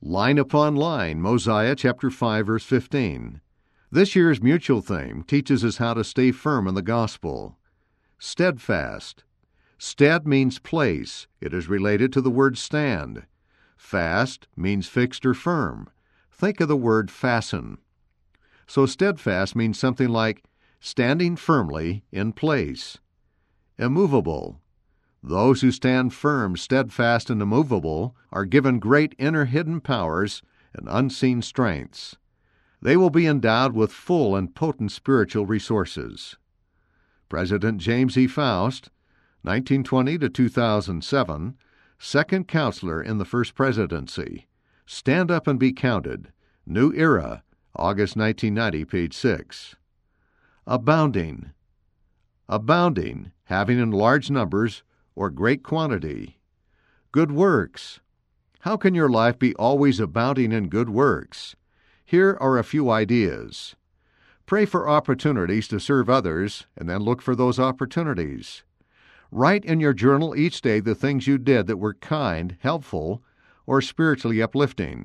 Line upon line, Mosiah chapter 5, verse 15. This year's mutual theme teaches us how to stay firm in the gospel. Steadfast. Stead means place. It is related to the word stand. Fast means fixed or firm. Think of the word fasten. So steadfast means something like standing firmly in place. Immovable. Those who stand firm, steadfast, and immovable are given great inner hidden powers and unseen strengths. They will be endowed with full and potent spiritual resources. President James E. Faust, 1920 to 2007, second counselor in the first presidency. Stand Up and Be Counted. New Era, August 1990, page 6. Abounding. Abounding, having in large numbers or great quantity. Good works. How can your life be always abounding in good works? Here are a few ideas. Pray for opportunities to serve others, and then look for those opportunities. Write in your journal each day the things you did that were kind, helpful, or spiritually uplifting.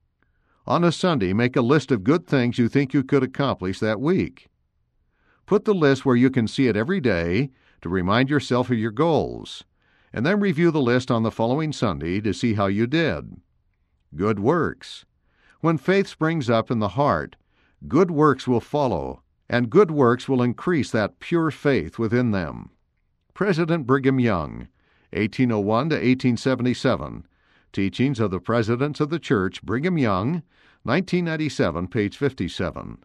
On a Sunday, make a list of good things you think you could accomplish that week. Put the list where you can see it every day to remind yourself of your goals, and then review the list on the following Sunday to see how you did. Good works. When faith springs up in the heart, good works will follow, and good works will increase that pure faith within them. President Brigham Young, 1801 to 1877. Teachings of the Presidents of the Church, Brigham Young, 1997, page 57.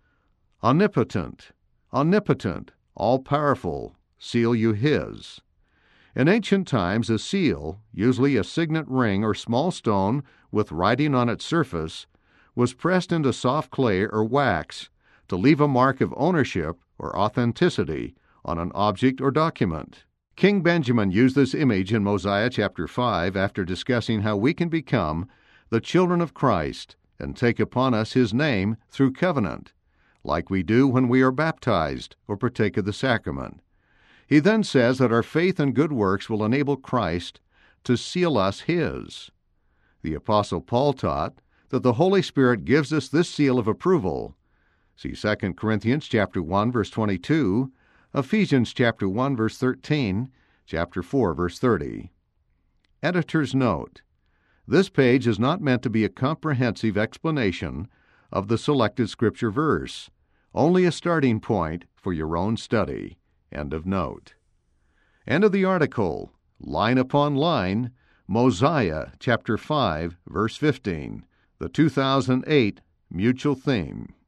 Omnipotent. Omnipotent, all-powerful, seal you His. In ancient times, a seal, usually a signet ring or small stone with writing on its surface, was pressed into soft clay or wax to leave a mark of ownership or authenticity on an object or document. King Benjamin used this image in Mosiah chapter 5 after discussing how we can become the children of Christ and take upon us His name through covenant, like we do when we are baptized or partake of the sacrament. He then says that our faith and good works will enable Christ to seal us His. The Apostle Paul taught that the Holy Spirit gives us this seal of approval. See 2 Corinthians chapter 1, verse 22, Ephesians chapter 1, verse 13, chapter 4, verse 30. Editor's note: this page is not meant to be a comprehensive explanation of the selected Scripture verse, only a starting point for your own study. End of note. End of the article. Line upon line, Mosiah chapter 5, verse 15, the 2008 mutual theme.